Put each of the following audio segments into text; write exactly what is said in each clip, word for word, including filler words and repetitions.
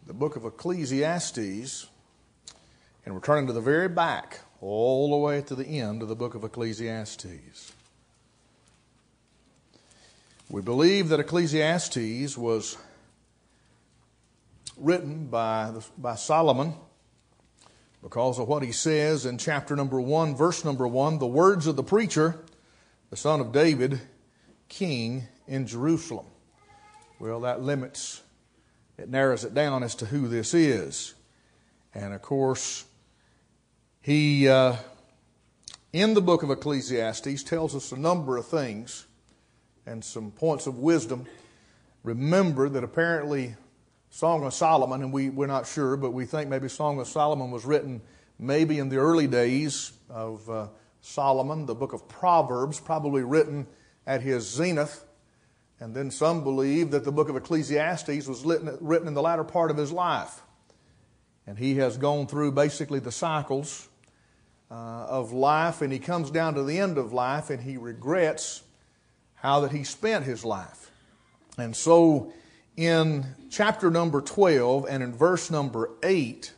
the book of Ecclesiastes, and we're turning to the very back, all the way to the end of the book of Ecclesiastes. We believe that Ecclesiastes was written by, by Solomon because of what he says in chapter number one, verse number one, the words of the preacher, the son of David, king in Jerusalem. Well, that limits, it narrows it down as to who this is. And of course, he, uh, in the book of Ecclesiastes, tells us a number of things and some points of wisdom. Remember that apparently Song of Solomon, and we, we're not sure, but we think maybe Song of Solomon was written maybe in the early days of uh, Solomon. The book of Proverbs probably written at his zenith. And then some believe that the book of Ecclesiastes was written in the latter part of his life. And he has gone through basically the cycles uh, of life, and he comes down to the end of life and he regrets how that he spent his life. And so in chapter number twelve and in verse number eight,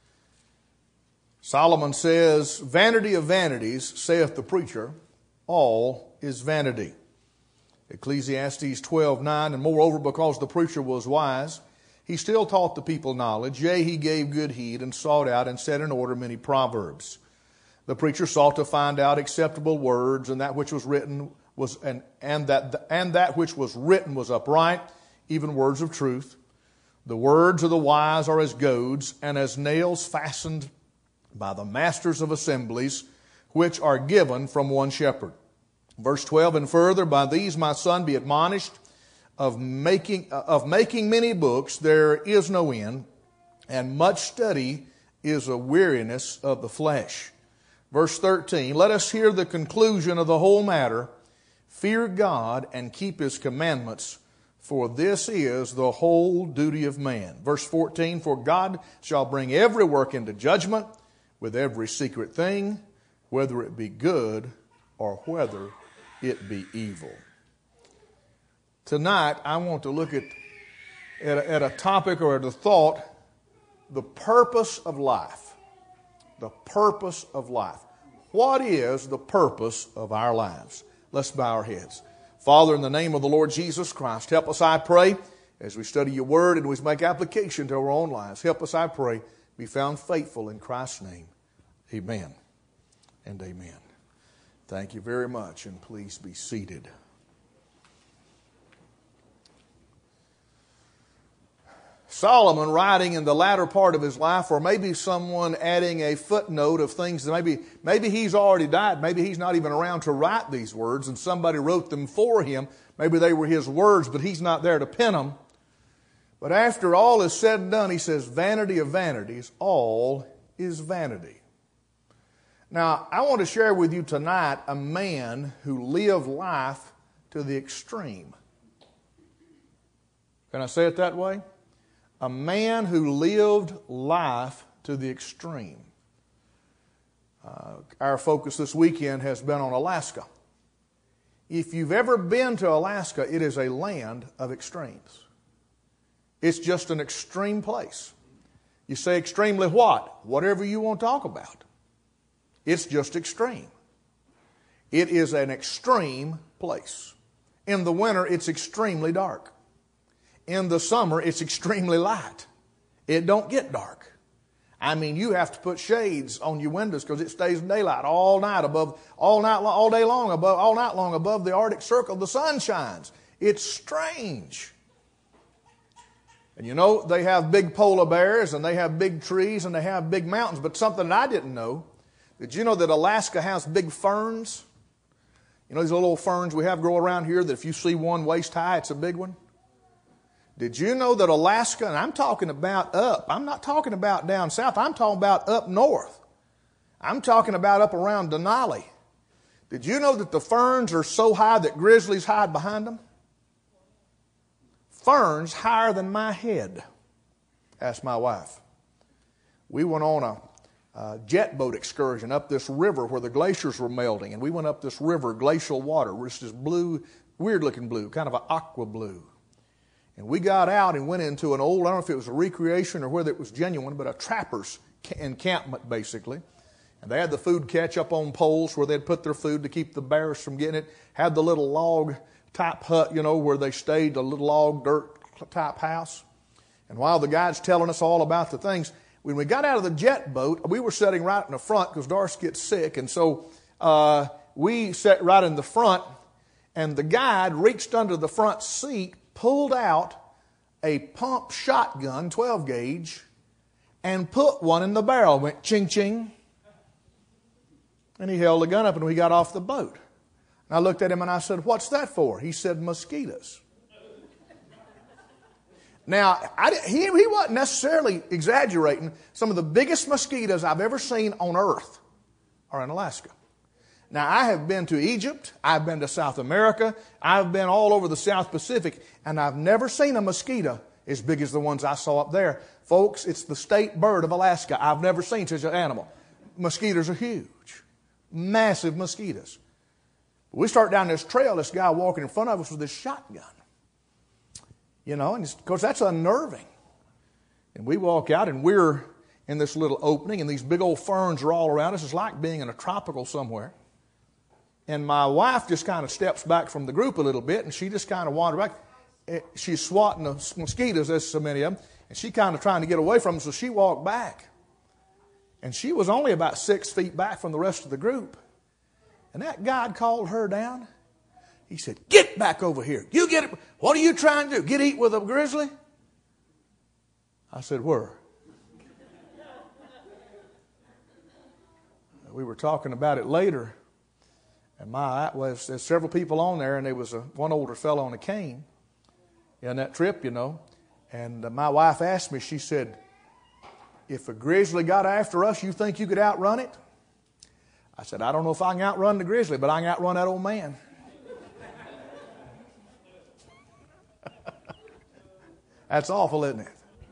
Solomon says, "Vanity of vanities, saith the preacher, all is vanity." Ecclesiastes twelve nine, "And moreover, because the preacher was wise, he still taught the people knowledge. Yea, he gave good heed and sought out and set in order many proverbs. The preacher sought to find out acceptable words, and that which was written was and, and that and that which was written was upright, even words of truth. The words of the wise are as goads, and as nails fastened by the masters of assemblies, which are given from one shepherd." Verse twelve, "And further, by these my son be admonished, of making of making many books there is no end, and much study is a weariness of the flesh." Verse thirteen, "Let us hear the conclusion of the whole matter. Fear God and keep His commandments, for this is the whole duty of man." Verse fourteen, "For God shall bring every work into judgment with every secret thing, whether it be good or whether it be evil." Tonight, I want to look at, at, a, at a topic or at a thought, the purpose of life. The purpose of life. What is the purpose of our lives? Let's bow our heads. Father, in the name of the Lord Jesus Christ, help us, I pray, as we study your word and we make application to our own lives. Help us, I pray, be found faithful in Christ's name. Amen and amen. Thank you very much, and please be seated. Solomon, writing in the latter part of his life, or maybe someone adding a footnote of things that maybe, maybe he's already died. Maybe he's not even around to write these words, and somebody wrote them for him. Maybe they were his words, but he's not there to pen them. But after all is said and done, he says, "Vanity of vanities, all is vanity." Now, I want to share with you tonight a man who lived life to the extreme. Can I say it that way? A man who lived life to the extreme. Uh, our focus this weekend has been on Alaska. If you've ever been to Alaska, it is a land of extremes. It's just an extreme place. You say extremely what? Whatever you want to talk about. It's just extreme. It is an extreme place. In the winter, it's extremely dark. In the summer, it's extremely light. It don't get dark. I mean, you have to put shades on your windows because it stays in daylight all night above, all night, all day long above, all night long above the Arctic Circle. The sun shines. It's strange. And you know, they have big polar bears and they have big trees and they have big mountains. But something that I didn't know, did you know that Alaska has big ferns? You know these little ferns we have grow around here that if you see one waist high, it's a big one? Did you know that Alaska, and I'm talking about up, I'm not talking about down south, I'm talking about up north. I'm talking about up around Denali. Did you know that the ferns are so high that grizzlies hide behind them? Ferns higher than my head. Asked my wife. We went on a uh, jet boat excursion up this river where the glaciers were melting, and we went up this river, glacial water, which is blue, weird looking blue, kind of an aqua blue. And we got out and went into an old, I don't know if it was a recreation or whether it was genuine, but a trapper's encampment basically. And they had the food catch up on poles where they'd put their food to keep the bears from getting it. Had the little log type hut, you know, where they stayed, a little log dirt type house. And while the guide's telling us all about the things, when we got out of the jet boat, we were sitting right in the front because Darcy gets sick. And so uh, we sat right in the front, and the guide reached under the front seat, pulled out a pump shotgun, twelve gauge, and put one in the barrel. Went ching, ching. And he held the gun up and we got off the boat. And I looked at him and I said, "What's that for?" He said, "Mosquitoes." Now, I, he, he wasn't necessarily exaggerating. Some of the biggest mosquitoes I've ever seen on earth are in Alaska. Now, I have been to Egypt. I've been to South America. I've been all over the South Pacific, and I've never seen a mosquito as big as the ones I saw up there. Folks, it's the state bird of Alaska. I've never seen such an animal. Mosquitoes are huge. Massive mosquitoes. We start down this trail, this guy walking in front of us with this shotgun. You know, and of course that's unnerving. And we walk out and we're in this little opening and these big old ferns are all around us. It's like being in a tropical somewhere. And my wife just kind of steps back from the group a little bit and she just kind of wanders back. She's swatting the mosquitoes, there's so many of them, and she kind of trying to get away from them, so she walked back. And she was only about six feet back from the rest of the group. And that guide called her down. He said, "Get back over here. You get it. What are you trying to do? Get eat with a grizzly?" I said, "Where?" We were talking about it later. And my, well, there's several people on there, and there was a, one older fellow on a cane in that trip, you know. And uh, my wife asked me, she said, "If a grizzly got after us, you think you could outrun it?" I said, "I don't know if I can outrun the grizzly, but I can outrun that old man." That's awful, isn't it?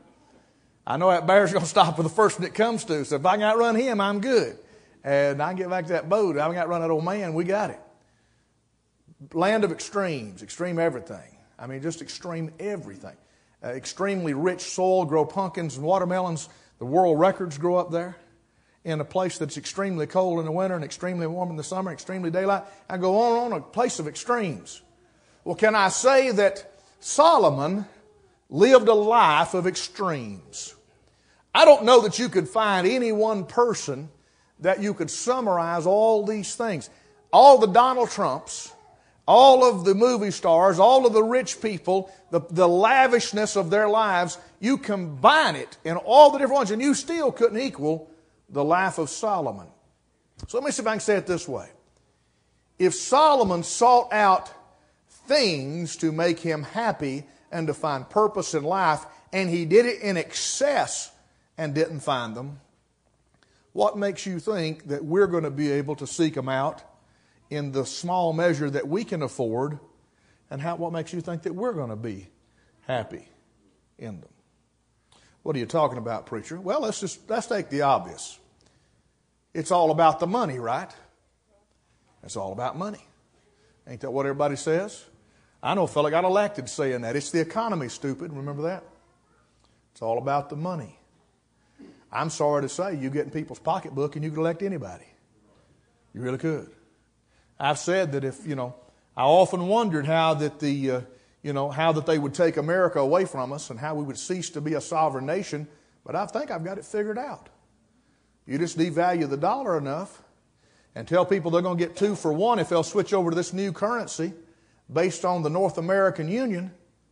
I know that bear's going to stop with the first one it comes to, so if I can outrun him, I'm good. And I can get back to that boat. I can outrun that old man. We got it. Land of extremes, extreme everything. I mean, just extreme everything. Uh, extremely rich soil, grow pumpkins and watermelons. The world records grow up there in a place that's extremely cold in the winter and extremely warm in the summer, extremely daylight. I go on on a place of extremes. Well, can I say that Solomon lived a life of extremes? I don't know that you could find any one person that you could summarize all these things. All the Donald Trumps, all of the movie stars, all of the rich people, the, the lavishness of their lives, you combine it in all the different ones, and you still couldn't equal the life of Solomon. So let me see if I can say it this way. If Solomon sought out things to make him happy and to find purpose in life, and he did it in excess and didn't find them, what makes you think that we're going to be able to seek them out in the small measure that we can afford, and how, what makes you think that we're going to be happy in them? What are you talking about, preacher? Well, let's just let's take the obvious. It's all about the money, right? It's all about money. Ain't that what everybody says? I know a fellow got elected saying that. It's the economy, stupid. Remember that? It's all about the money. I'm sorry to say, you get in people's pocketbook and you could elect anybody. You really could. I've said that if, you know, I often wondered how that the, uh, you know, how that they would take America away from us and how we would cease to be a sovereign nation. But I think I've got it figured out. You just devalue the dollar enough and tell people they're going to get two for one if they'll switch over to this new currency based on the North American Union.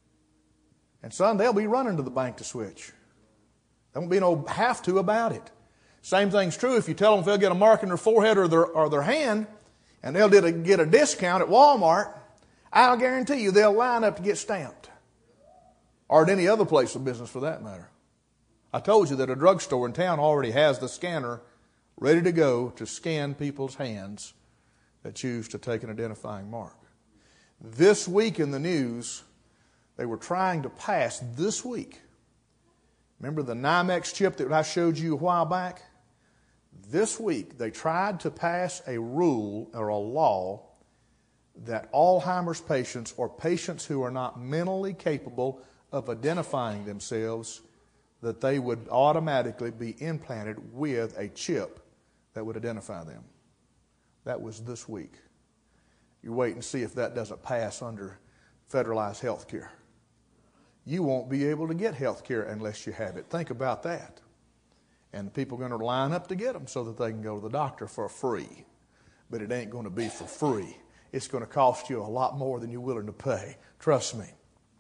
And son, they'll be running to the bank to switch. There won't be no have to about it. Same thing's true if you tell them if they'll get a mark in their forehead or their, or their hand and they'll get a, get a discount at Walmart, I'll guarantee you they'll line up to get stamped. Or at any other place of business for that matter. I told you that a drugstore in town already has the scanner ready to go to scan people's hands that choose to take an identifying mark. This week in the news, they were trying to pass this week. Remember the NYMEX chip that I showed you a while back? This week, they tried to pass a rule or a law that Alzheimer's patients or patients who are not mentally capable of identifying themselves that they would automatically be implanted with a chip that would identify them. That was this week. You wait and see if that doesn't pass under federalized health care. You won't be able to get health care unless you have it. Think about that. And people are going to line up to get them so that they can go to the doctor for free. But it ain't going to be for free. It's going to cost you a lot more than you're willing to pay. Trust me.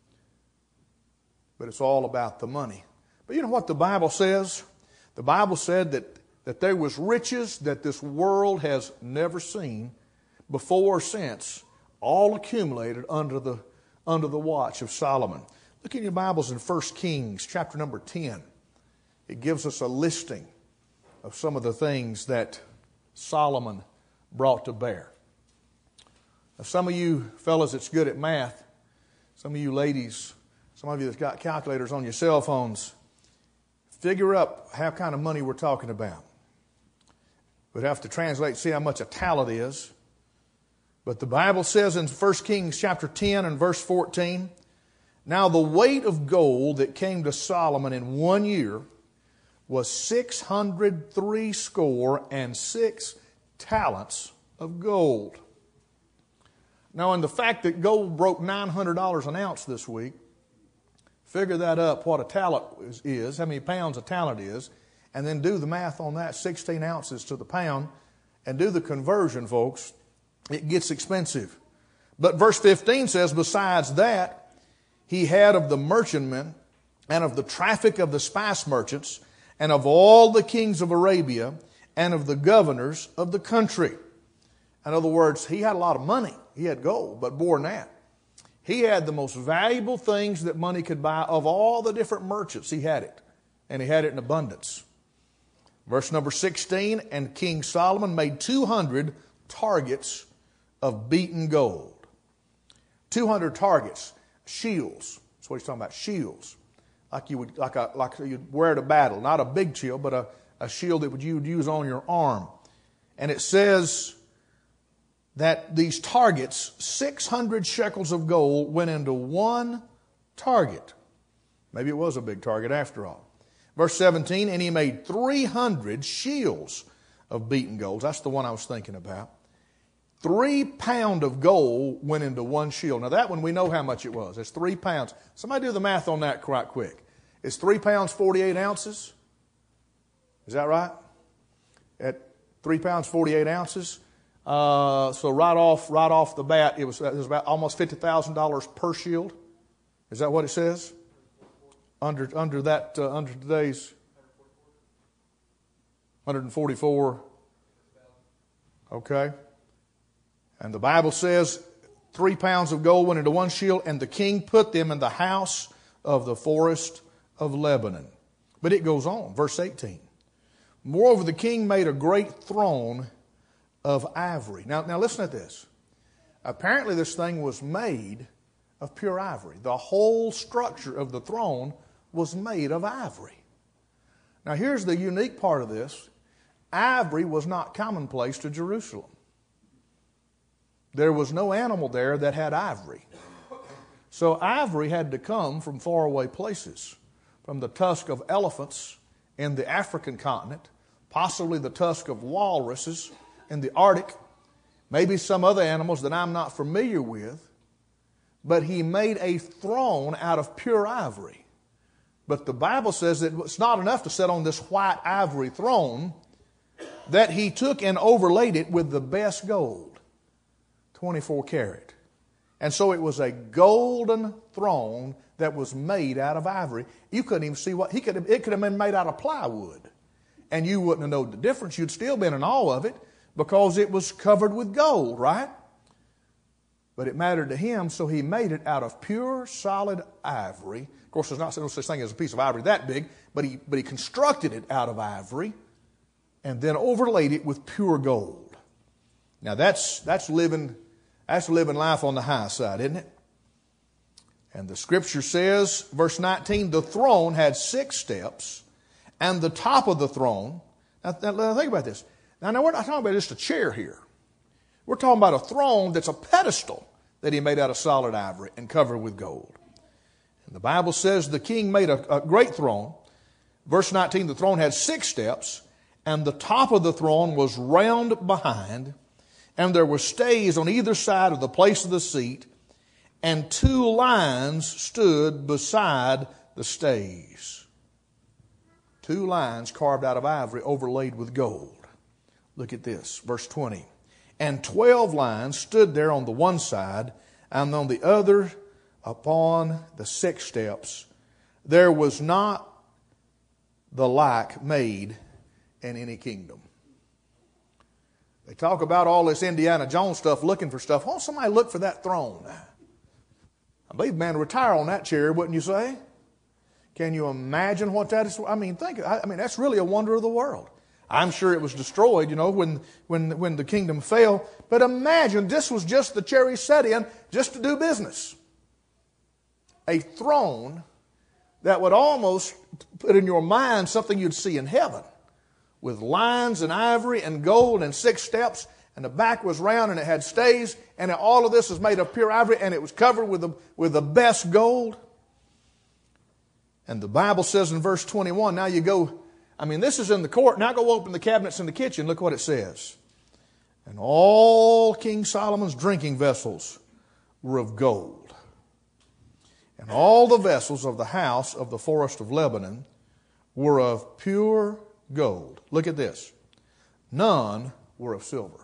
But it's all about the money. But you know what the Bible says? The Bible said that, that there was riches that this world has never seen before or since, all accumulated under the, under the watch of Solomon. Look in your Bibles in First Kings chapter number ten. It gives us a listing of some of the things that Solomon brought to bear. Now, some of you fellas that's good at math, some of you ladies, some of you that's got calculators on your cell phones, figure up how kind of money we're talking about. We'd have to translate, see how much a talent is. But the Bible says in First Kings chapter ten and verse fourteen, now the weight of gold that came to Solomon in one year was six hundred three score and six talents of gold. Now, in the fact that gold broke nine hundred dollars an ounce this week, figure that up, what a talent is, is, how many pounds a talent is, and then do the math on that, sixteen ounces to the pound, and do the conversion, folks. It gets expensive. But verse fifteen says, besides that, he had of the merchantmen and of the traffic of the spice merchants and of all the kings of Arabia and of the governors of the country. In other words, he had a lot of money. He had gold, but more than that, he had the most valuable things that money could buy of all the different merchants. He had it, and he had it in abundance. Verse number sixteen, and King Solomon made two hundred targets of beaten gold. two hundred targets, shields. That's what he's talking about, shields. Like you would, like a, like you'd wear to battle. Not a big shield, but a, a shield that you would use on your arm. And it says that these targets, six hundred shekels of gold went into one target. Maybe it was a big target after all. Verse seventeen, and he made three hundred shields of beaten gold. That's the one I was thinking about. Three pound of gold went into one shield. Now that one we know how much it was. It's three pounds. Somebody do the math on that quite quick. It's three pounds, forty-eight ounces. Is that right? At three pounds, forty-eight ounces. Uh, so right off, right off the bat, it was, it was about almost fifty thousand dollars per shield. Is that what it says? Under, under that, uh, under today's one hundred forty-four. Okay. And the Bible says three pounds of gold went into one shield, and the king put them in the house of the forest of Lebanon. But it goes on, verse eighteen. Moreover, the king made a great throne of ivory. Now, now listen to this. Apparently this thing was made of pure ivory. The whole structure of the throne was made of ivory. Now here's the unique part of this. Ivory was not commonplace to Jerusalem. There was no animal there that had ivory. So ivory had to come from faraway places, from the tusk of elephants in the African continent, possibly the tusk of walruses in the Arctic, maybe some other animals that I'm not familiar with. But he made a throne out of pure ivory. But the Bible says that it's not enough to sit on this white ivory throne, that he took and overlaid it with the best gold, twenty-four karat. And so it was a golden throne that was made out of ivory. You couldn't even see what, he could have, it could have been made out of plywood. And you wouldn't have known the difference. You'd still been in awe of it because it was covered with gold, right? But it mattered to him, so he made it out of pure, solid ivory. Of course, there's not no such thing as a piece of ivory that big, but he, but he constructed it out of ivory and then overlaid it with pure gold. Now that's that's living that's living life on the high side, isn't it? And the scripture says, verse nineteen, the throne had six steps, and the top of the throne. Now, now think about this. Now, now we're not talking about just a chair here. We're talking about a throne that's a pedestal that he made out of solid ivory and covered with gold. And the Bible says the king made a, a great throne. Verse nineteen, the throne had six steps, and the top of the throne was round behind, and there were stays on either side of the place of the seat, and two lions stood beside the stays. Two lions carved out of ivory, overlaid with gold. Look at this, verse twenty. And twelve lions stood there on the one side, and on the other upon the six steps. There was not the like made in any kingdom. They talk about all this Indiana Jones stuff, looking for stuff. Why don't somebody look for that throne? I believe man would retire on that chair, wouldn't you say? Can you imagine what that is? I mean, think. I mean, that's really a wonder of the world. I'm sure it was destroyed, you know, when when when the kingdom fell. But imagine this was just the chair he sat in just to do business. A throne that would almost put in your mind something you'd see in heaven, with lions and ivory and gold and six steps, and the back was round and it had stays, and all of this was made of pure ivory, and it was covered with the, with the best gold. And the Bible says in verse twenty-one, now you go, I mean, this is in the court. Now go open the cabinets in the kitchen. Look what it says. And all King Solomon's drinking vessels were of gold. And all the vessels of the house of the forest of Lebanon were of pure gold. Look at this. None were of silver.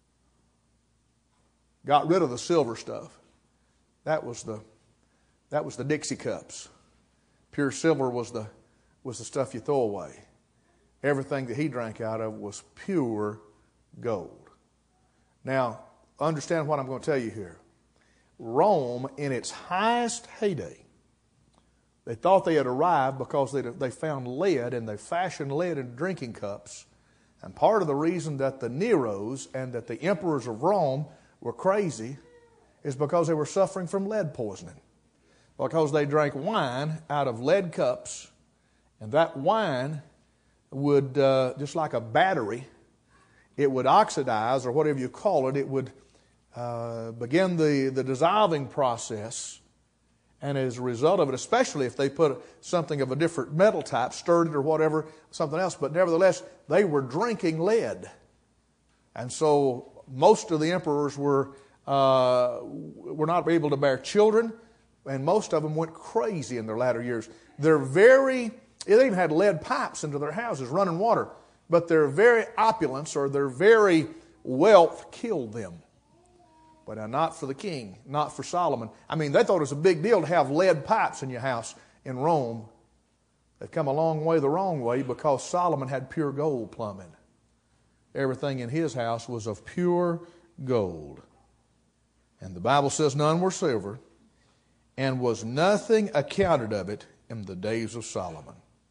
Got rid of the silver stuff. That was the, that was the Dixie cups. Pure silver was the, was the stuff you throw away. Everything that he drank out of was pure gold. Now, understand what I'm going to tell you here. Rome, in its highest heyday, they thought they had arrived because they, they found lead, and they fashioned lead in drinking cups. And part of the reason that the Neros and that the emperors of Rome were crazy is because they were suffering from lead poisoning. Because they drank wine out of lead cups, and that wine would, uh, just like a battery, it would oxidize, or whatever you call it, it would uh, begin the, the dissolving process. And as a result of it, especially if they put something of a different metal type, stirred it or whatever, something else, but nevertheless, they were drinking lead. And so most of the emperors were, uh, were not able to bear children, and most of them went crazy in their latter years. They're very, they even had lead pipes into their houses, running water, but their very opulence or their very wealth killed them. But not for the king, not for Solomon. I mean, they thought it was a big deal to have lead pipes in your house in Rome. They've come a long way the wrong way because Solomon had pure gold plumbing. Everything in his house was of pure gold. And the Bible says none were silver, and was nothing accounted of it in the days of Solomon.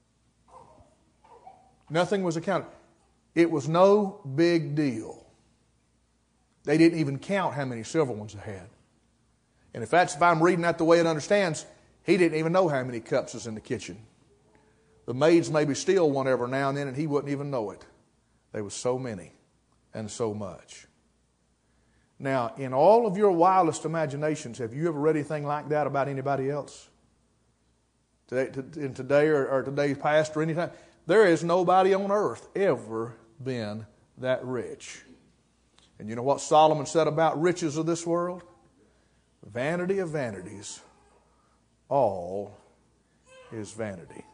Nothing was accounted. It was no big deal. They didn't even count how many silver ones they had. And if that's, if I'm reading that the way it understands, he didn't even know how many cups was in the kitchen. The maids maybe steal one every now and then, and he wouldn't even know it. There was so many and so much. Now, in all of your wildest imaginations, have you ever read anything like that about anybody else? Today, in today or, or today's past or anytime? There is nobody on earth ever been that rich. And you know what Solomon said about riches of this world? Vanity of vanities, all is vanity.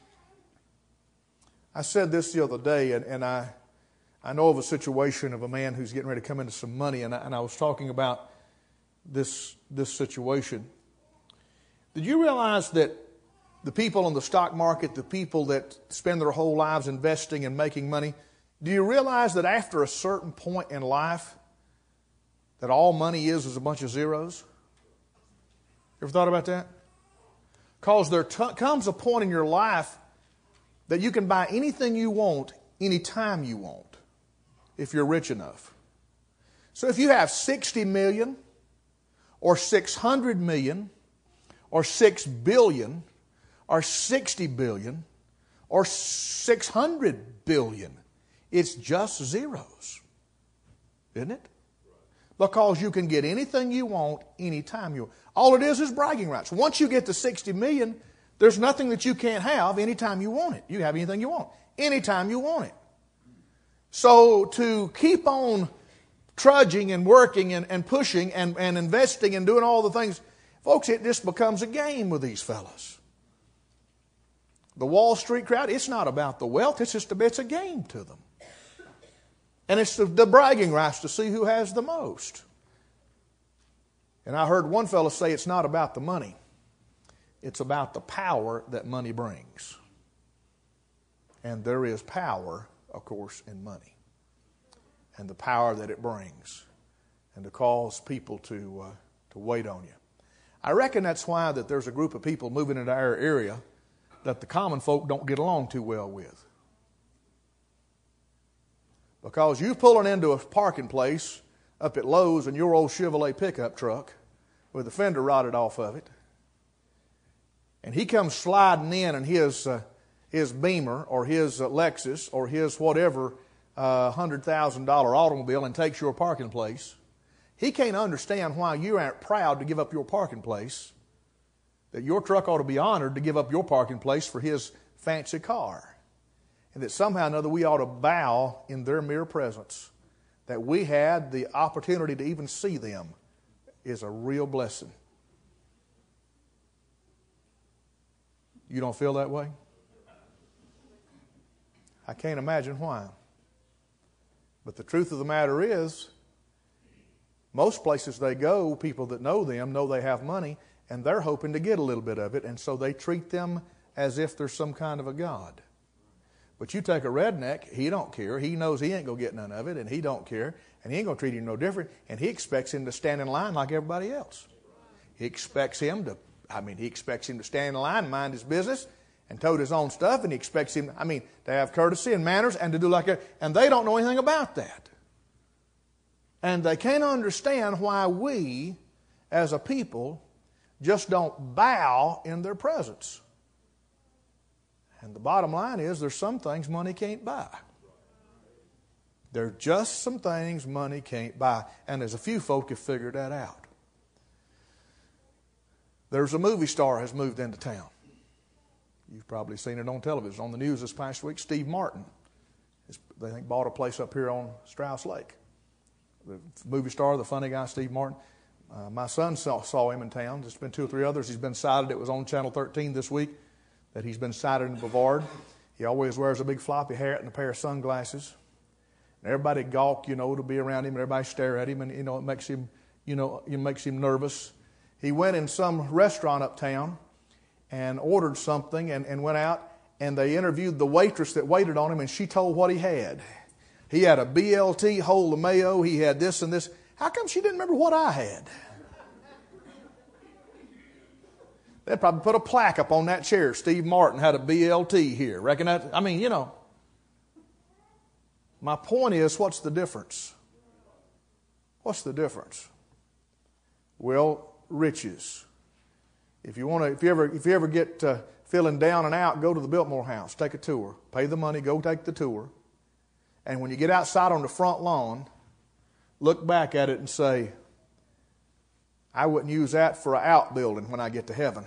I said this the other day, and, and I, I know of a situation of a man who's getting ready to come into some money, and I, and I was talking about this, this situation. Did you realize that the people in the stock market, the people that spend their whole lives investing and making money, do you realize that after a certain point in life, that all money is is a bunch of zeros? You ever thought about that? Because there t- comes a point in your life that you can buy anything you want, anytime you want, if you're rich enough. So if you have sixty million, or six hundred million, or six billion, or sixty billion, or six hundred billion, it's just zeros, isn't it? Because you can get anything you want anytime you want. All it is is bragging rights. Once you get to sixty million, there's nothing that you can't have anytime you want it. You have anything you want anytime you want it. So to keep on trudging and working and, and pushing and, and investing and doing all the things, folks, it just becomes a game with these fellas. The Wall Street crowd, it's not about the wealth, it's just a, it's a game to them. And it's the, the bragging rights to see who has the most. And I heard one fellow say it's not about the money. It's about the power that money brings. And there is power, of course, in money. And the power that it brings. And to cause people to, uh, to wait on you. I reckon that's why that there's a group of people moving into our area that the common folk don't get along too well with. Because you pulling into a parking place up at Lowe's in your old Chevrolet pickup truck with the fender rotted off of it, and he comes sliding in in his uh, his Beamer or his uh, Lexus or his whatever uh, one hundred thousand dollars automobile and takes your parking place, he can't understand why you aren't proud to give up your parking place, that your truck ought to be honored to give up your parking place for his fancy car. And that somehow or another we ought to bow in their mere presence. That we had the opportunity to even see them is a real blessing. You don't feel that way? I can't imagine why. But the truth of the matter is, most places they go, people that know them know they have money, and they're hoping to get a little bit of it, and so they treat them as if they're some kind of a god. But you take a redneck, he don't care. He knows he ain't going to get none of it, and he don't care. And he ain't going to treat him no different. And he expects him to stand in line like everybody else. He expects him to, I mean, he expects him to stand in line, mind his business, and tote his own stuff. And he expects him, I mean, to have courtesy and manners and to do like that. And they don't know anything about that. And they can't understand why we, as a people, just don't bow in their presence. And the bottom line is there's some things money can't buy. There are just some things money can't buy. And there's a few folk have figured that out. There's a movie star has moved into town. You've probably seen it on television, on the news this past week. Steve Martin, they think, bought a place up here on Strauss Lake. The movie star, the funny guy, Steve Martin. Uh, my son saw, saw him in town. There's been two or three others. He's been cited. It was on Channel thirteen this week. That he's been cited in Brevard. He always wears a big floppy hat and a pair of sunglasses. And everybody gawk, you know, to be around him, and everybody stare at him, and you know it makes him, you know, it makes him nervous. He went in some restaurant uptown and ordered something, and, and went out, and they interviewed the waitress that waited on him, and she told what he had. He had a B L T, whole of mayo. He had this and this. How come she didn't remember what I had? They'd probably put a plaque up on that chair. Steve Martin had a B L T here. Reckon that? I mean, you know. My point is, what's the difference? What's the difference? Well, riches. If you want to, if you ever, if you ever get uh, feeling down and out, go to the Biltmore House, take a tour, pay the money, go take the tour, and when you get outside on the front lawn, look back at it and say, I wouldn't use that for an outbuilding when I get to heaven.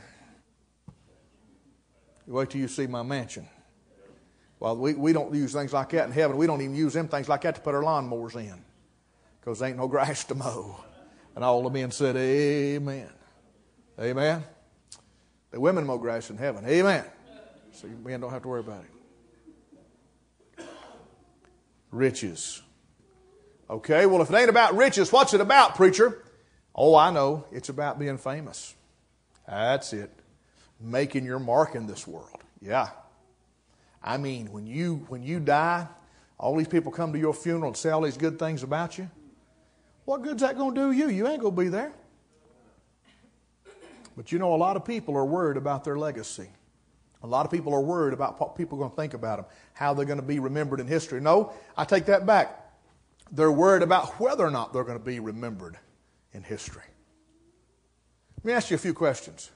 You wait till you see my mansion. Well, we, we don't use things like that in heaven. We don't even use them things like that to put our lawnmowers in. Because there ain't no grass to mow. And all the men said, amen. Amen. The women mow grass in heaven. Amen. So you men don't have to worry about it. Riches. Okay, well, if it ain't about riches, what's it about, preacher? Oh, I know. It's about being famous. That's it. Making your mark in this world. Yeah. I mean, when you when you die, all these people come to your funeral and say all these good things about you. What good's that going to do you? You ain't going to be there. But you know, a lot of people are worried about their legacy. A lot of people are worried about what people are going to think about them, how they're going to be remembered in history. No, I take that back. They're worried about whether or not they're going to be remembered in history. Let me ask you a few questions.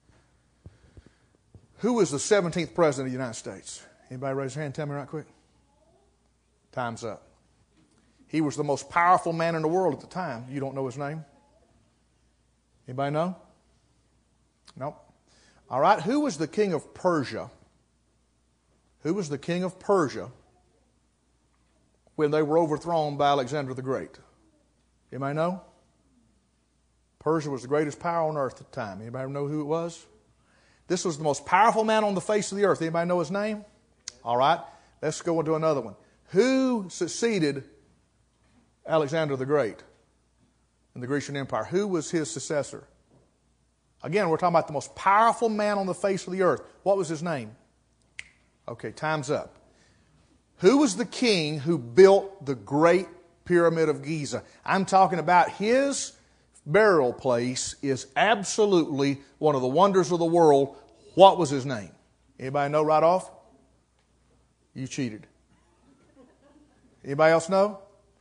Who was the seventeenth president of the United States? Anybody raise their hand and tell me right quick? Time's up. He was the most powerful man in the world at the time. You don't know his name? Anybody know? Nope. All right, who was the king of Persia? Who was the king of Persia when they were overthrown by Alexander the Great? Anybody know? Persia was the greatest power on earth at the time. Anybody know who it was? This was the most powerful man on the face of the earth. Anybody know his name? All right, let's go into another one. Who succeeded Alexander the Great in the Grecian Empire? Who was his successor? Again, we're talking about the most powerful man on the face of the earth. What was his name? Okay, time's up. Who was the king who built the Great Pyramid of Giza? I'm talking about his burial place is absolutely one of the wonders of the world. What was his name? Anybody know right off? You cheated. Anybody else know?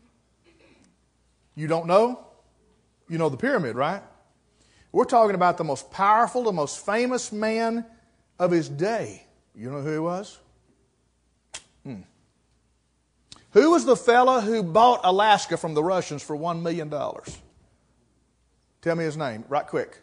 You don't know? You know the pyramid, right? We're talking about the most powerful, the most famous man of his day. You know who he was? Hmm. Who was the fella who bought Alaska from the Russians for one million dollars? Tell me his name, right quick.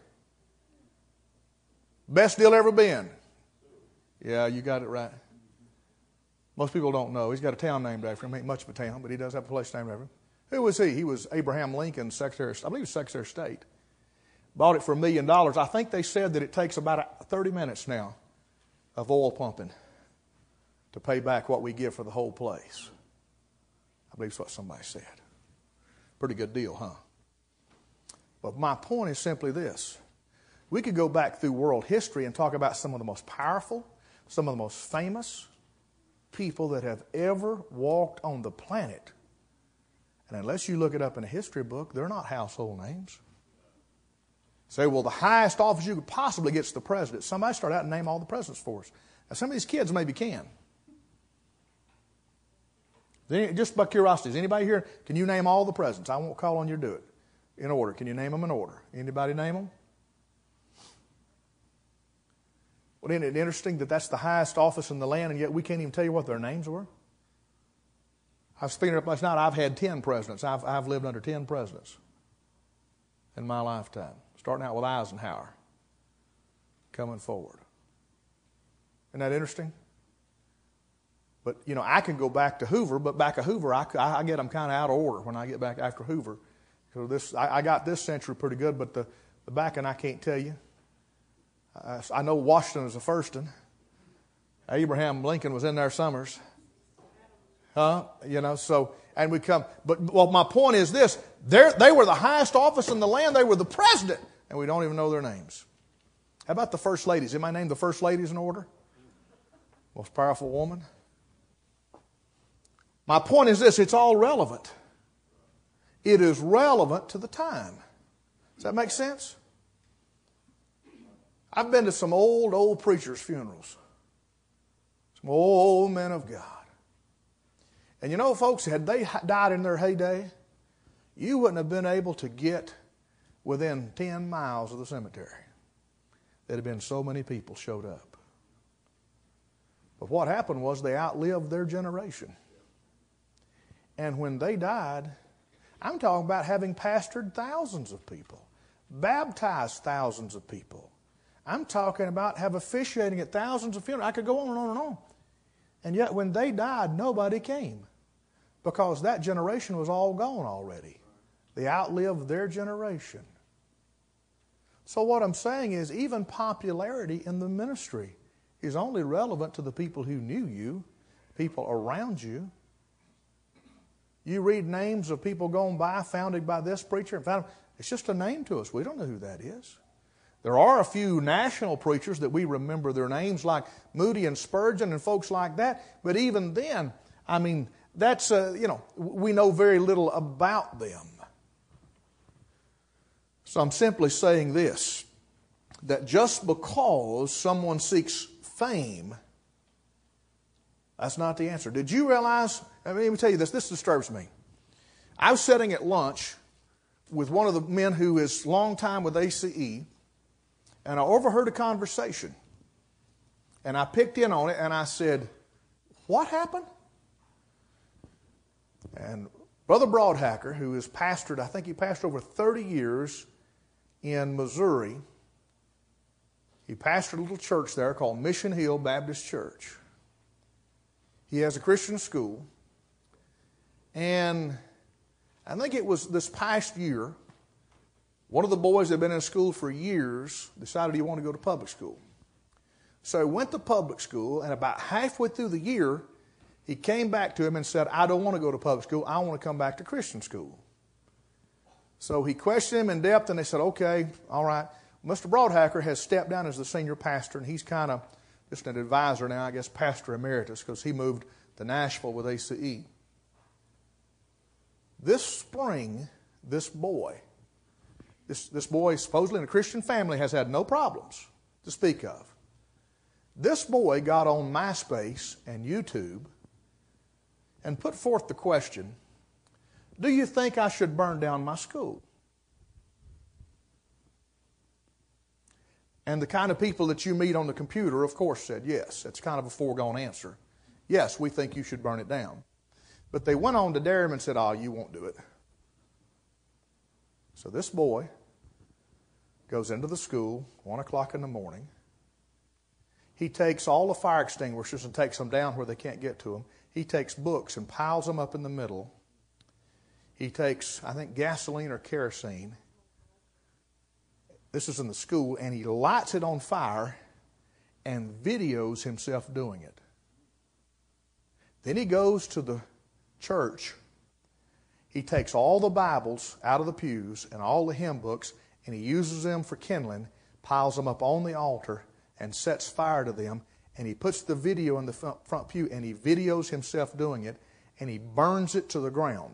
Best deal ever been. Yeah, you got it right. Most people don't know. He's got a town named after him. Ain't much of a town, but he does have a place named after him. Who was he? He was Abraham Lincoln's Secretary, I believe he was Secretary of State. Bought it for a million dollars. I think they said that it takes about thirty minutes now of oil pumping to pay back what we give for the whole place. I believe that's what somebody said. Pretty good deal, huh? But my point is simply this. We could go back through world history and talk about some of the most powerful, some of the most famous people that have ever walked on the planet. And unless you look it up in a history book, they're not household names. Say, well, the highest office you could possibly get is the president. Somebody start out and name all the presidents for us. Now, some of these kids maybe can. Just by curiosity, is anybody here, can you name all the presidents? I won't call on you to do it. In order. Can you name them in order? Anybody name them? Well, isn't it interesting that that's the highest office in the land, and yet we can't even tell you what their names were? I was speaking up last night. I've had ten presidents. I've, I've lived under ten presidents in my lifetime, starting out with Eisenhower, coming forward. Isn't that interesting? But, you know, I can go back to Hoover, but back to Hoover, I, I get them kind of out of order when I get back after Hoover. So this, I, I got this century pretty good, but the, the back end I can't tell you. I, I know Washington was the first one. Abraham Lincoln was in there summers. Huh? You know, so, and we come, but, well, my point is this. They were the highest office in the land. They were the president, and we don't even know their names. How about the first ladies? Am I named the first ladies in order? Most powerful woman. My point is this. It's all relevant. It is relevant to the time. Does that make sense? I've been to some old, old preachers' funerals. Some old men of God. And you know, folks, had they died in their heyday, you wouldn't have been able to get within ten miles of the cemetery. There'd have been so many people showed up. But what happened was they outlived their generation. And when they died, I'm talking about having pastored thousands of people, baptized thousands of people. I'm talking about have officiating at thousands of funerals. I could go on and on and on. And yet when they died, nobody came because that generation was all gone already. They outlived their generation. So what I'm saying is even popularity in the ministry is only relevant to the people who knew you, people around you. You read names of people going by, founded by this preacher. And founded, it's just a name to us. We don't know who that is. There are a few national preachers that we remember their names, like Moody and Spurgeon and folks like that. But even then, I mean, that's, uh, you know, we know very little about them. So I'm simply saying this, that just because someone seeks fame, that's not the answer. Did you realize, I mean, let me tell you this, this disturbs me. I was sitting at lunch with one of the men who is long time with A C E, and I overheard a conversation. And I picked in on it and I said, what happened? And Brother Broadhacker, who is pastored, I think he pastored over thirty years in Missouri. He pastored a little church there called Mission Hill Baptist Church. He has a Christian school. And I think it was this past year, one of the boys that had been in school for years decided he wanted to go to public school. So he went to public school, and about halfway through the year, he came back to him and said, I don't want to go to public school. I want to come back to Christian school. So he questioned him in depth, and they said, okay, all right. Mister Broadhacker has stepped down as the senior pastor, and he's kind of just an advisor now, I guess, pastor emeritus, because he moved to Nashville with A C E. This spring, this boy, this, this boy supposedly in a Christian family has had no problems to speak of. This boy got on MySpace and YouTube and put forth the question, do you think I should burn down my school? And the kind of people that you meet on the computer, of course, said yes. It's kind of a foregone answer. Yes, we think you should burn it down. But they went on to dare him and said, oh, you won't do it. So this boy goes into the school, one o'clock in the morning. He takes all the fire extinguishers and takes them down where they can't get to them. He takes books and piles them up in the middle. He takes, I think, gasoline or kerosene. This is in the school, and he lights it on fire and videos himself doing it. Then he goes to the church. He takes all the Bibles out of the pews and all the hymn books, and he uses them for kindling, piles them up on the altar, and sets fire to them, and he puts the video in the front, front pew, and he videos himself doing it, and he burns it to the ground.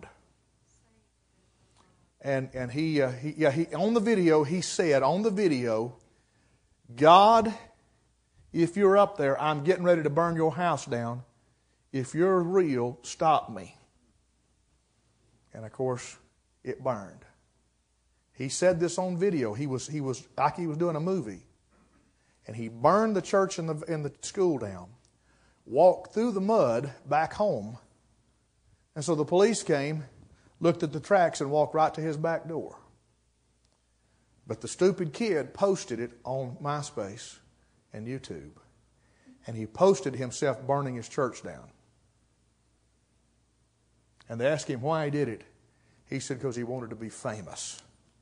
And and he, uh, he yeah he on the video he said on the video, God, if you're up there, I'm getting ready to burn your house down. If you're real, stop me. And of course, it burned. He said this on video. He was he was like he was doing a movie. And he burned the church and the, and the school down, walked through the mud back home. And so the police came, looked at the tracks, and walked right to his back door. But the stupid kid posted it on MySpace and YouTube. And he posted himself burning his church down. And they asked him why he did it. He said because he wanted to be famous.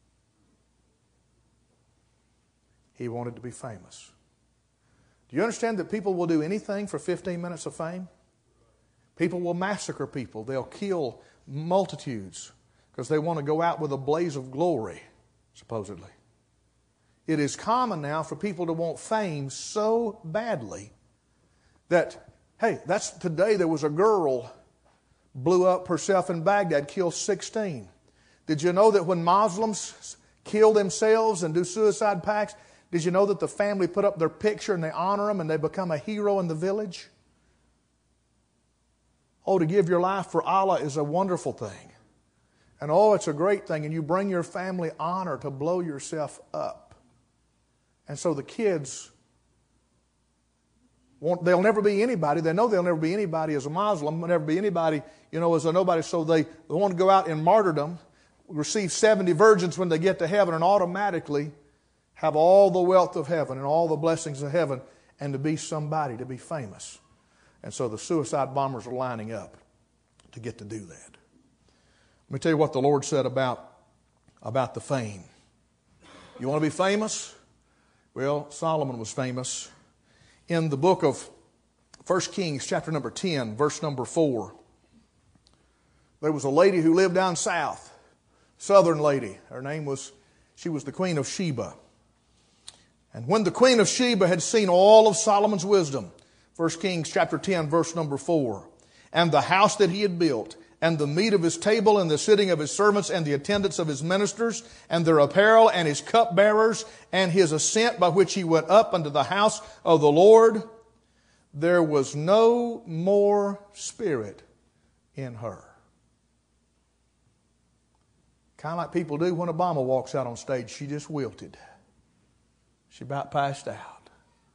He wanted to be famous. Do you understand that people will do anything for fifteen minutes of fame? People will massacre people. They'll kill multitudes because they want to go out with a blaze of glory, supposedly. It is common now for people to want fame so badly that, hey, that's today there was a girl blew up herself in Baghdad, killed sixteen. Did you know that when Muslims kill themselves and do suicide pacts, did you know that the family put up their picture and they honor them and they become a hero in the village? Oh, to give your life for Allah is a wonderful thing. And oh, it's a great thing. And you bring your family honor to blow yourself up. And so the kids, won't, they'll never be anybody. They know they'll never be anybody as a Muslim. They'll never be anybody, you know, as a nobody. So they, they want to go out in martyrdom, receive seventy virgins when they get to heaven, and automatically have all the wealth of heaven and all the blessings of heaven, and to be somebody, to be famous. And so the suicide bombers are lining up to get to do that. Let me tell you what the Lord said about, about the fame. You want to be famous? Well, Solomon was famous. In the book of First Kings, chapter number ten, verse number four, there was a lady who lived down south, southern lady. Her name was, she was the Queen of Sheba. And when the Queen of Sheba had seen all of Solomon's wisdom, First Kings chapter ten, verse number four, and the house that he had built, and the meat of his table, and the sitting of his servants, and the attendance of his ministers, and their apparel, and his cupbearers, and his ascent by which he went up unto the house of the Lord, there was no more spirit in her. Kind of like people do when Obama walks out on stage. She just wilted. She about passed out.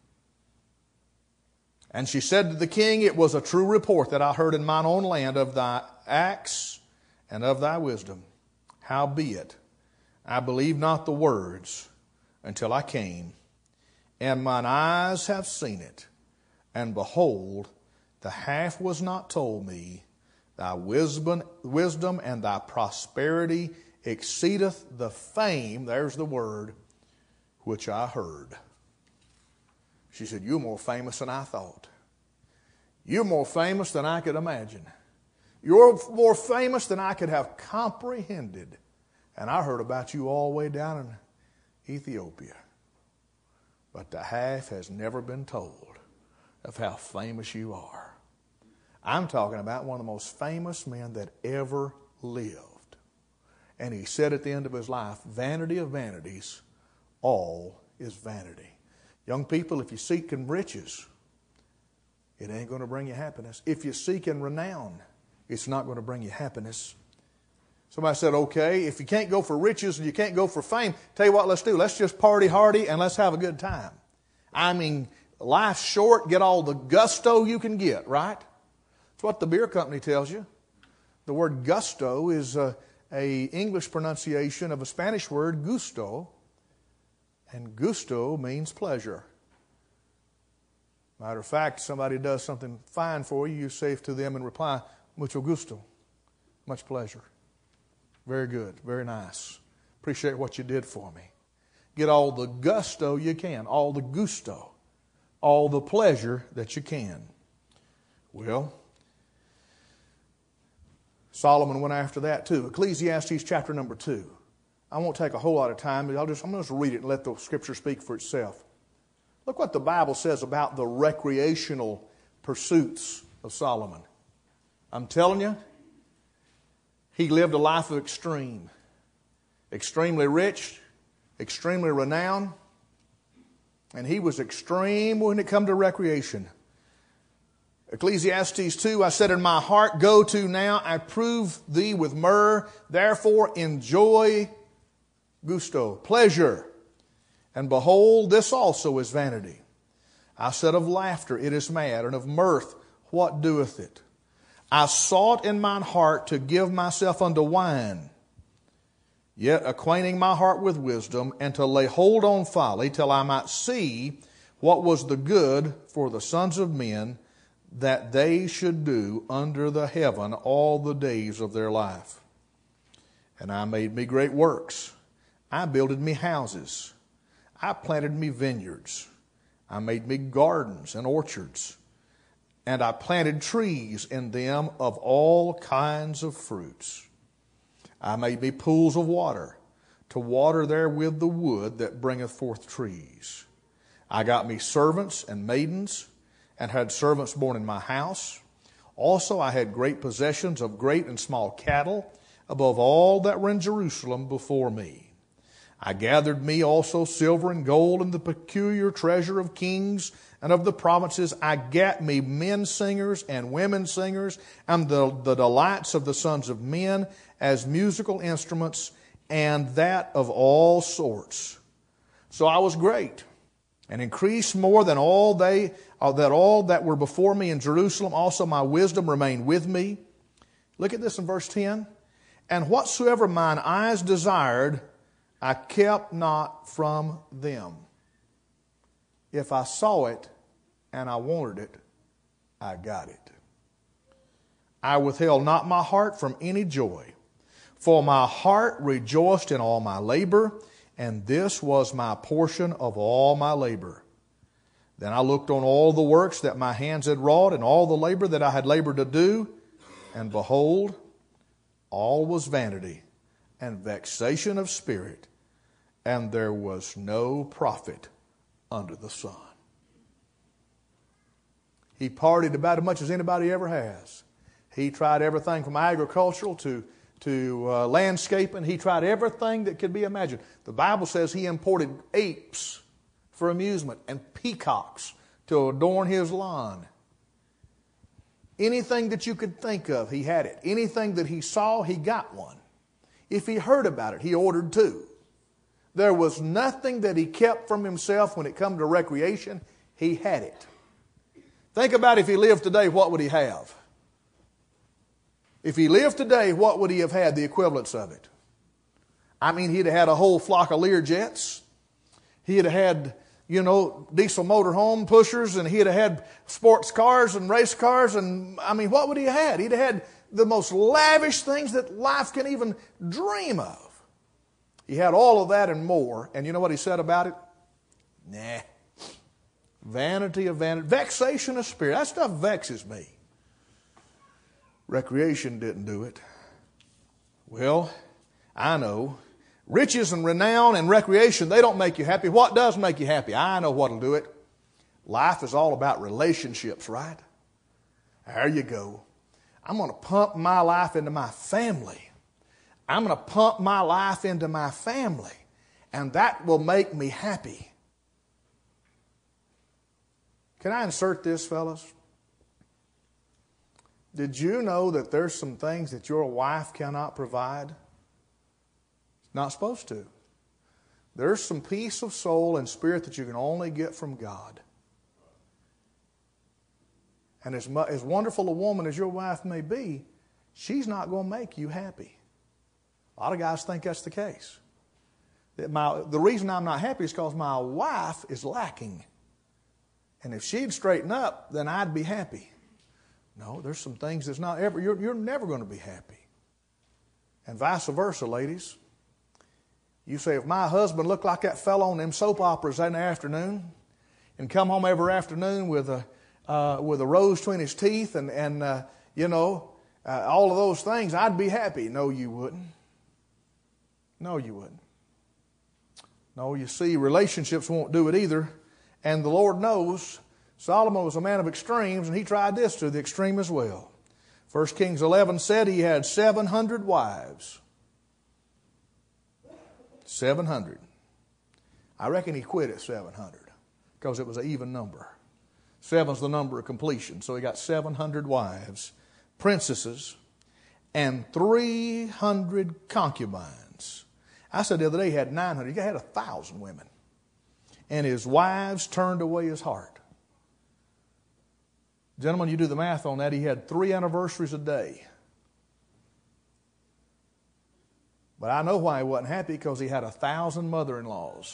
And she said to the king, it was a true report that I heard in mine own land of thy acts and of thy wisdom. Howbeit, I believed not the words until I came, and mine eyes have seen it. And behold, the half was not told me. Thy wisdom, wisdom and thy prosperity exceedeth the fame, there's the word, which I heard. She said, you're more famous than I thought. You're more famous than I could imagine. You're more famous than I could have comprehended. And I heard about you all the way down in Ethiopia. But the half has never been told of how famous you are. I'm talking about one of the most famous men that ever lived. And he said at the end of his life, vanity of vanities, all is vanity. Young people, if you're seeking riches, it ain't going to bring you happiness. If you're seeking renown, it's not going to bring you happiness. Somebody said, okay, if you can't go for riches and you can't go for fame, tell you what, let's do. Let's just party hardy and let's have a good time. I mean, life's short, get all the gusto you can get, right? That's what the beer company tells you. The word gusto is a, a English pronunciation of a Spanish word, gusto. And gusto means pleasure. Matter of fact, somebody does something fine for you, you say to them in reply, mucho gusto, much pleasure. Very good, very nice. Appreciate what you did for me. Get all the gusto you can, all the gusto, all the pleasure that you can. Well, Solomon went after that too. Ecclesiastes chapter number two. I won't take a whole lot of time, but I'll just, I'm going to just read it and let the Scripture speak for itself. Look what the Bible says about the recreational pursuits of Solomon. I'm telling you, he lived a life of extreme. Extremely rich, extremely renowned, and he was extreme when it come to recreation. Ecclesiastes two, I said in my heart, go to now, I prove thee with myrrh, therefore enjoy gusto, pleasure. And behold, this also is vanity. I said of laughter, it is mad, and of mirth, what doeth it? I sought in mine heart to give myself unto wine, yet acquainting my heart with wisdom, and to lay hold on folly, till I might see what was the good for the sons of men, that they should do under the heaven all the days of their life. And I made me great works. I builded me houses. I planted me vineyards. I made me gardens and orchards. And I planted trees in them of all kinds of fruits. I made me pools of water, to water therewith the wood that bringeth forth trees. I got me servants and maidens, and had servants born in my house. Also I had great possessions of great and small cattle, above all that were in Jerusalem before me. I gathered me also silver and gold, and the peculiar treasure of kings and of the provinces. I gat me men singers and women singers, and the, the delights of the sons of men as musical instruments, and that of all sorts. So I was great, and increased more than all they uh, that all that were before me in Jerusalem. Also my wisdom remained with me. Look at this in verse ten. And whatsoever mine eyes desired, I kept not from them. If I saw it and I wanted it, I got it. I withheld not my heart from any joy, for my heart rejoiced in all my labor, and this was my portion of all my labor. Then I looked on all the works that my hands had wrought, and all the labor that I had labored to do, and behold, all was vanity and vexation of spirit, and there was no profit under the sun. He partied about as much as anybody ever has. He tried everything from agricultural to, to uh, landscaping. He tried everything that could be imagined. The Bible says he imported apes for amusement and peacocks to adorn his lawn. Anything that you could think of, he had it. Anything that he saw, he got one. If he heard about it, he ordered two. There was nothing that he kept from himself when it come to recreation. He had it. Think about if he lived today, what would he have? If he lived today, what would he have had, the equivalence of it? I mean, he'd have had a whole flock of Learjets. He'd have had, you know, diesel motor home pushers, and he'd have had sports cars and race cars. And, I mean, what would he have had? He'd have had the most lavish things that life can even dream of. He had all of that and more. And you know what he said about it? Nah. Vanity of vanity. Vexation of spirit. That stuff vexes me. Recreation didn't do it. Well, I know. Riches and renown and recreation, they don't make you happy. What does make you happy? I know what'll do it. Life is all about relationships, right? There you go. I'm going to pump my life into my family. I'm going to pump my life into my family. And that will make me happy. Can I insert this, fellas? Did you know that there's some things that your wife cannot provide? Not supposed to. There's some peace of soul and spirit that you can only get from God. And as, mu- as wonderful a woman as your wife may be, she's not going to make you happy. A lot of guys think that's the case. That my, the reason I'm not happy is because my wife is lacking. And if she'd straighten up, then I'd be happy. No, there's some things that's not ever, you're, you're never going to be happy. And vice versa, ladies. You say, if my husband looked like that fellow on them soap operas in the afternoon and come home every afternoon with a uh, with a rose between his teeth and, and uh, you know, uh, all of those things, I'd be happy. No, you wouldn't. No, you wouldn't. No, you see, relationships won't do it either. And the Lord knows Solomon was a man of extremes, and he tried this to the extreme as well. First Kings eleven said he had seven hundred wives. seven hundred. I reckon he quit at seven hundred because it was an even number. Seven's the number of completion. So he got seven hundred wives, princesses, and three hundred concubines. I said the other day he had nine hundred. He had one thousand women. And his wives turned away his heart. Gentlemen, you do the math on that. He had three anniversaries a day. But I know why he wasn't happy, because he had a thousand mother-in-laws.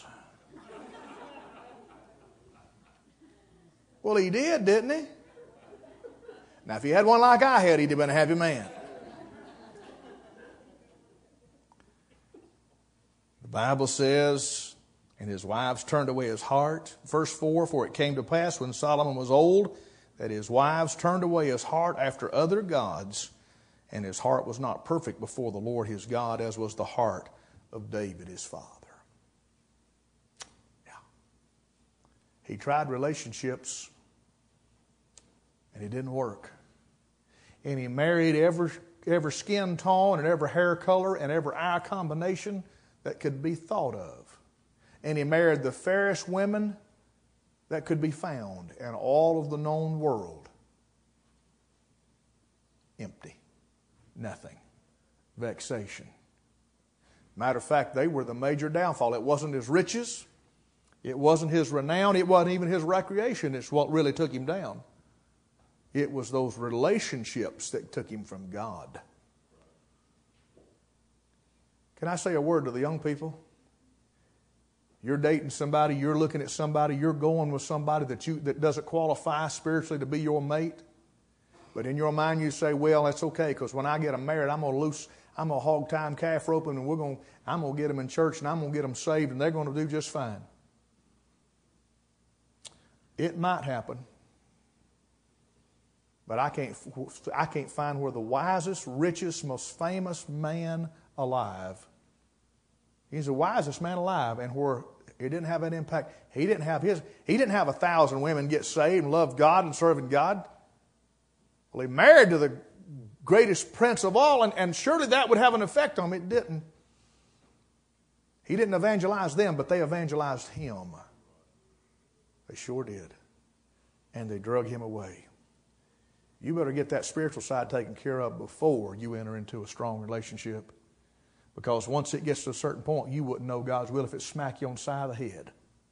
Well, he did, didn't he? Now, if he had one like I had, he'd have been a happy man. The Bible says, and his wives turned away his heart. Verse four, for it came to pass when Solomon was old, that his wives turned away his heart after other gods, and his heart was not perfect before the Lord his God, as was the heart of David his father. Yeah. He tried relationships, and it didn't work. And he married every, every skin tone and every hair color and every eye combination that could be thought of. And he married the fairest women that could be found in all of the known world. Empty. Nothing. Vexation. Matter of fact, they were the major downfall. It wasn't his riches. It wasn't his renown. It wasn't even his recreation. It's what really took him down. It was those relationships that took him from God. Can I say a word to the young people? You're dating somebody, you're looking at somebody, you're going with somebody that you that doesn't qualify spiritually to be your mate. But in your mind you say, well, that's okay, because when I get them married, I'm gonna loose, I'm gonna hog time calf rope them, and we're gonna I'm gonna get them in church, and I'm gonna get them saved, and they're gonna do just fine. It might happen. But I can't I can't find where the wisest, richest, most famous man alive. He's the wisest man alive, and where it didn't have an impact. He didn't have his. He didn't have a thousand women get saved and love God and serving God. Well, he married to the greatest prince of all, and, and surely that would have an effect on him. It didn't. He didn't evangelize them, but they evangelized him. They sure did, and they drug him away. You better get that spiritual side taken care of before you enter into a strong relationship. Because once it gets to a certain point, you wouldn't know God's will if it smacked you on the side of the head.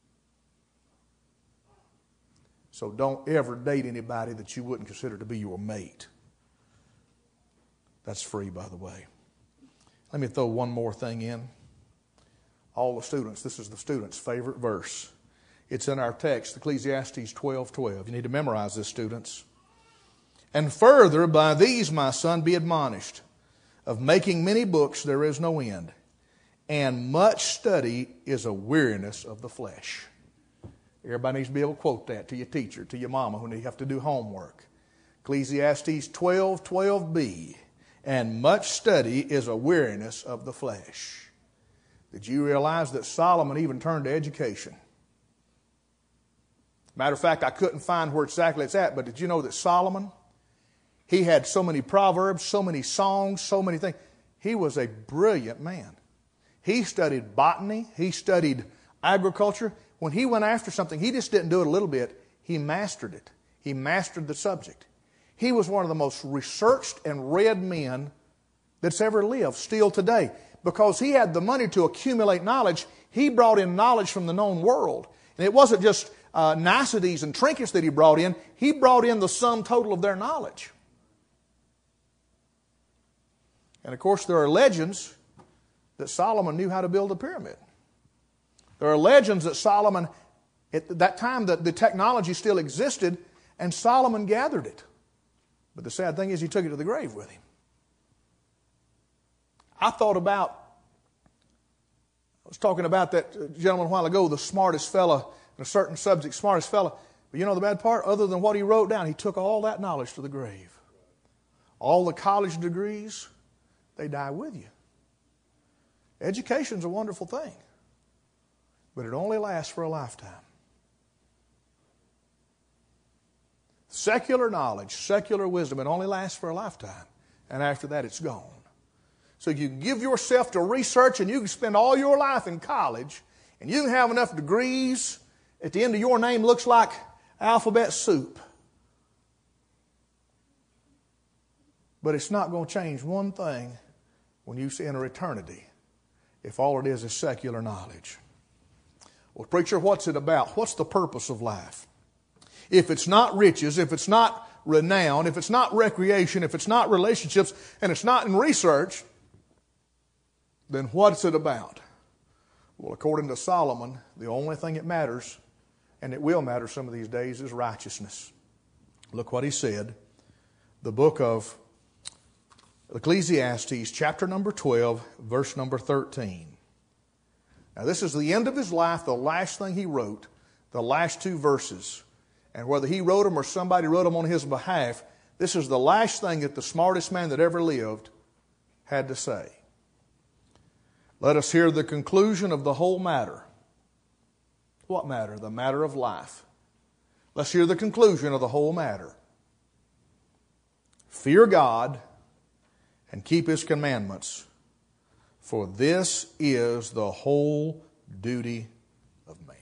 So don't ever date anybody that you wouldn't consider to be your mate. That's free, by the way. Let me throw one more thing in. All the students, this is the students' favorite verse. It's in our text, Ecclesiastes twelve twelve. You need to memorize this, students. And further, by these, my son, be admonished. Of making many books there is no end, and much study is a weariness of the flesh. Everybody needs to be able to quote that to your teacher, to your mama when you have to do homework. Ecclesiastes twelve twelve b. And much study is a weariness of the flesh. Did you realize that Solomon even turned to education? Matter of fact, I couldn't find where exactly it's at, but did you know that Solomon, he had so many proverbs, so many songs, so many things. He was a brilliant man. He studied botany. He studied agriculture. When he went after something, he just didn't do it a little bit. He mastered it. He mastered the subject. He was one of the most researched and read men that's ever lived, still today. Because he had the money to accumulate knowledge, he brought in knowledge from the known world. And it wasn't just uh, niceties and trinkets that he brought in. He brought in the sum total of their knowledge. And of course, there are legends that Solomon knew how to build a pyramid. There are legends that Solomon, at that time, that the technology still existed, and Solomon gathered it. But the sad thing is he took it to the grave with him. I thought about, I was talking about that gentleman a while ago, the smartest fella in a certain subject, smartest fella. But you know the bad part? Other than what he wrote down, he took all that knowledge to the grave. All the college degrees, they die with you. Education's a wonderful thing, but it only lasts for a lifetime. Secular knowledge, secular wisdom, it only lasts for a lifetime. And after that, it's gone. So you can give yourself to research and you can spend all your life in college and you can have enough degrees, at the end of your name looks like alphabet soup. But it's not going to change one thing when you enter eternity if all it is is secular knowledge. Well, preacher, what's it about? What's the purpose of life? If it's not riches, if it's not renown, if it's not recreation, if it's not relationships, and it's not in research, then what's it about? Well, according to Solomon, the only thing that matters, and it will matter some of these days, is righteousness. Look what he said. The book of Ecclesiastes, chapter number twelve, verse number thirteen. Now, this is the end of his life, the last thing he wrote, the last two verses. And whether he wrote them or somebody wrote them on his behalf, this is the last thing that the smartest man that ever lived had to say. Let us hear the conclusion of the whole matter. What matter? The matter of life. Let's hear the conclusion of the whole matter. Fear God and keep His commandments, for this is the whole duty of man.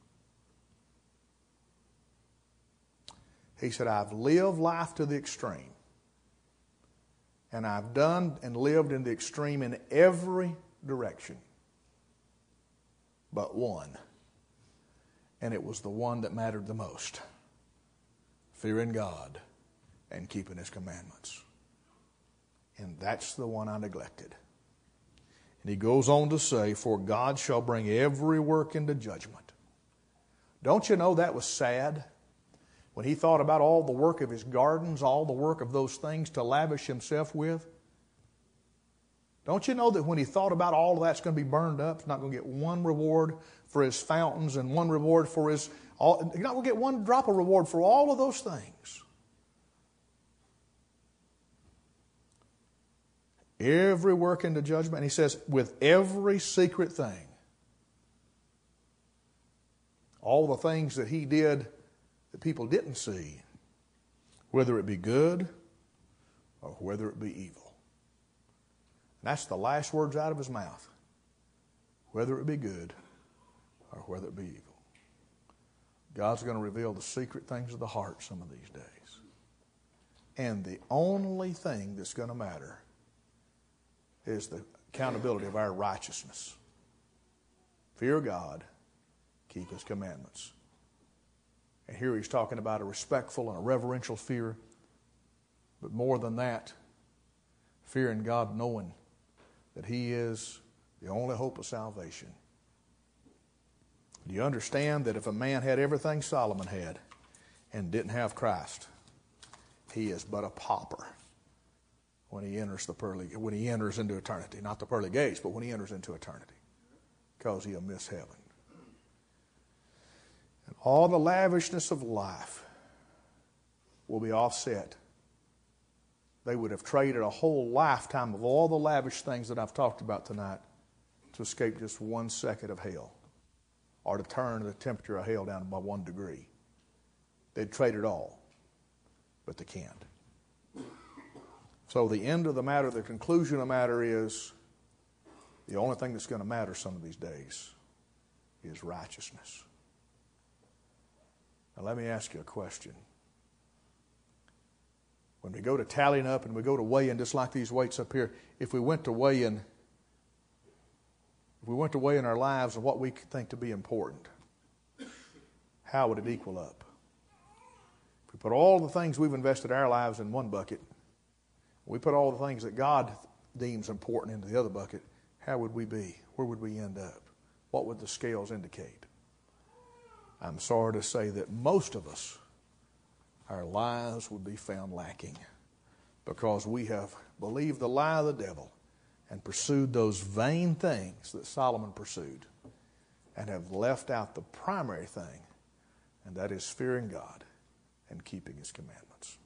He said, I've lived life to the extreme. And I've done and lived in the extreme in every direction but one. And it was the one that mattered the most. Fearing God and keeping His commandments. And that's the one I neglected. And he goes on to say, for God shall bring every work into judgment. Don't you know that was sad? When he thought about all the work of his gardens, all the work of those things to lavish himself with. Don't you know that when he thought about all of that's going to be burned up, he's not going to get one reward for his fountains and one reward for his... All, he's not going to get one drop of reward for all of those things. Every work into judgment. And he says, with every secret thing. All the things that he did that people didn't see, whether it be good or whether it be evil. And that's the last words out of his mouth. Whether it be good or whether it be evil. God's going to reveal the secret things of the heart some of these days. And the only thing that's going to matter is the accountability of our righteousness. Fear God, keep His commandments. And here he's talking about a respectful and a reverential fear. But more than that, Fearing God, knowing that He is the only hope of salvation. Do you understand that if a man had everything Solomon had and didn't have Christ, he is but a pauper when he enters the pearly, when he enters into eternity? Not the pearly gates, but when he enters into eternity, because he'll miss heaven. And all the lavishness of life will be offset. They would have traded a whole lifetime of all the lavish things that I've talked about tonight to escape just one second of hell, or to turn the temperature of hell down by one degree. They'd trade it all, but they can't. So the end of the matter, the conclusion of the matter is, the only thing that's going to matter some of these days is righteousness. Now let me ask you a question. When we go to tallying up and we go to weighing, just like these weights up here, if we went to weighing, if we went to weighing our lives and what we think to be important, how would it equal up? If we put all the things we've invested our lives in one bucket, we put all the things that God deems important into the other bucket, how would we be? Where would we end up? What would the scales indicate? I'm sorry to say that most of us, our lives would be found lacking because we have believed the lie of the devil and pursued those vain things that Solomon pursued and have left out the primary thing, and that is fearing God and keeping His commandments.